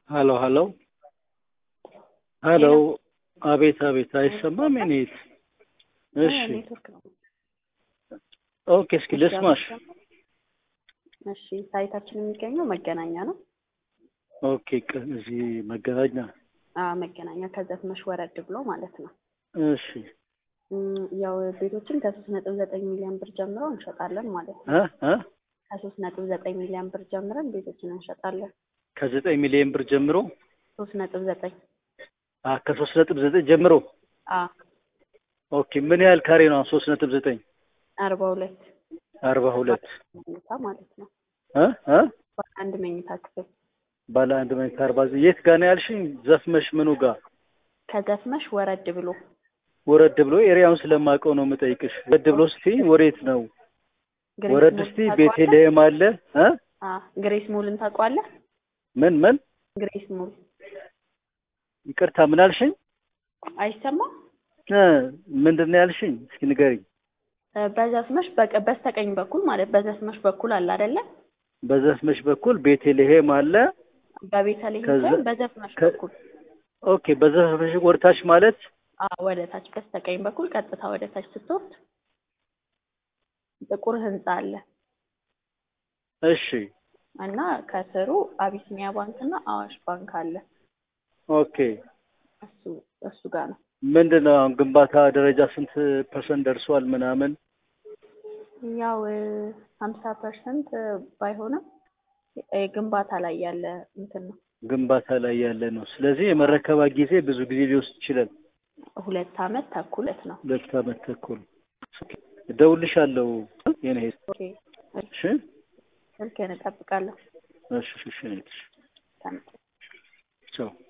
ሄሎ ሄሎ ሄሎ ሄሎ አቤት አቤት አይሰማም እኔት እሺ ኔትወርክ ነው። ኦኬ እስኪ ልስማሽ እሺ ሳይታችን የሚገኘው መገናኛ ነው። ኦኬ እዚህ መገናኛ መገናኛ ከዘፍመሽ ወረድ ብሎ ማለት ነው። እሺ ያው ቤቶችን ከ3.9 ሚሊዮን ብር ጀምሮ እንሸጣለን ማለት ነው። ከ3.9 ሚሊዮን ብር ጀምረን ቤቶችን እንሸጣለን። ከ9 ሚሊዮን ብር ጀምሮ 3.9 ከ3.9 ጀምሮ ኦኬ ምን ያህል ካሬ ነው 3.9 42 ማለት ነው። አንድ መኝታ ክፍል ባለ አንድ መኝታ 40 የት ጋር ነው ያልሽኝ? ዘፍመሽ ምኑ ጋር? ከዘፍመሽ ወረድ ብሎ ኤሪያውን ስለማውቀው ነው የምጠይቅሽ። ወረድ ብሎ እስቲ ወዴት ነው? ወረድ እስቲ ቤተልሔም አለ ግሬስ ሞልን ታውቀዋለህ? ምን ግሬስ ሞል ይቅርታ ምን አልሽኝ? አይሰማም? ምንድነው ያልሽኝ? እስኪ ንገሪኝ። በዘፍመሽ በስተቀኝ በኩል ማለት በዘፍመሽ በኩል አለ አይደለ? በዘፍመሽ በኩል ቤተልሔም አለ። በቤተልሔም በዘፍመሽ በኩል ኦኬ በዘፍመሽ ወርታች ማለት ወደታች በስተቀኝ በኩል ቀጥታ ወደታች ስትወርድ ጥቁር ህንጻ አለ። እሺ እና ከስሩ አቢሲኒያ ባንክ እና አዋሽ ባንክ አለ። ኦኬ እሱ ጋር ነው። ምንድነው ግንባታ ደረጃ ስንት ፐርሰንት ደርሷል ምናምን? ያው 50% ባይሆንም ግንባታ ላይ ያለ እንትን ነው። ግንባታ ላይ ያለ ነው። ስለዚህ የመረከባ ጊዜ ብዙ ጊዜ ሊወስድ ይችላል። 2 ዓመት ተኩል ነው። 2 ዓመት ተኩል እደውልልሻለሁ የኔ ኦኬ እሺ ስልኬን እጠብቃለሁ። እሺ ቻው